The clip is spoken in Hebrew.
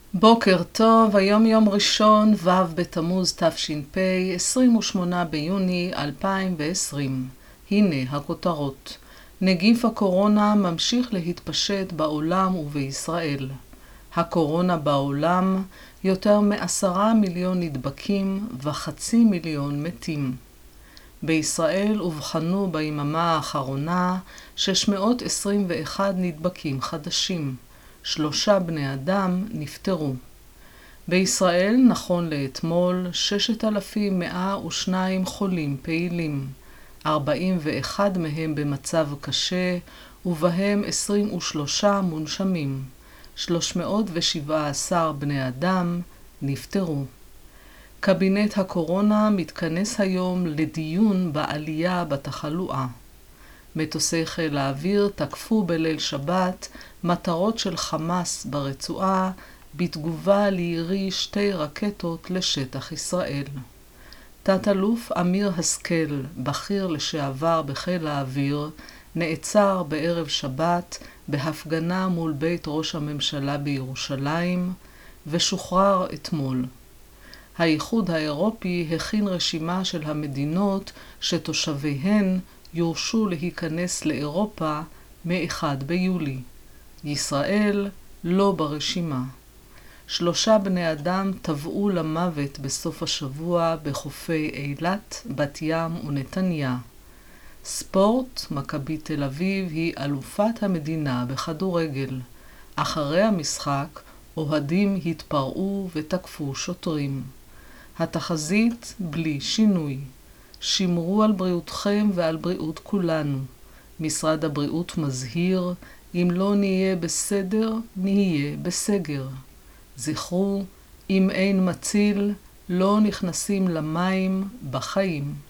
בוקר טוב, היום יום ראשון, ו' בתמוז תש"פ, 28 ביוני 2020. הנה הכותרות. נגיף הקורונה ממשיך להתפשט בעולם ובישראל. הקורונה בעולם, יותר מ10 מיליון נדבקים ו500,000 מתים. בישראל אובחנו ביממה האחרונה 621 נדבקים חדשים. 3 בני אדם נפטרו. בישראל נכון לאתמול 6,102 חולים פעילים, 41 מהם במצב קשה ובהם 23 מונשמים. 317 בני אדם נפטרו. קבינט הקורונה מתכנס היום לדיון בעלייה בתחלואה. מטוסי חיל האוויר תקפו בליל שבת מטרות של חמאס ברצועה בתגובה לירי 2 רקטות לשטח ישראל. תת-אלוף אמיר השכל, בכיר לשעבר בחיל האוויר, נעצר בערב שבת בהפגנה מול בית ראש הממשלה בירושלים ושוחרר אתמול. האיחוד האירופי הכין רשימה של המדינות שתושביהן יורשו להיכנס לאירופה מ-1 ביולי. ישראל לא ברשימה. 3 בני אדם טבעו למוות בסוף השבוע בחופי אילת, בת ים ונתניה. ספורט, מכבי תל אביב היא אלופת המדינה בכדורגל. אחרי המשחק, אוהדים התפרעו ותקפו שוטרים. התחזית בלי שינוי. שמרו על בריאותכם ועל בריאות כולנו. משרד הבריאות מזהיר, אם לא נהיה בסדר, נהיה בסגר. זכרו, אם אין מציל, לא נכנסים למים בחיים.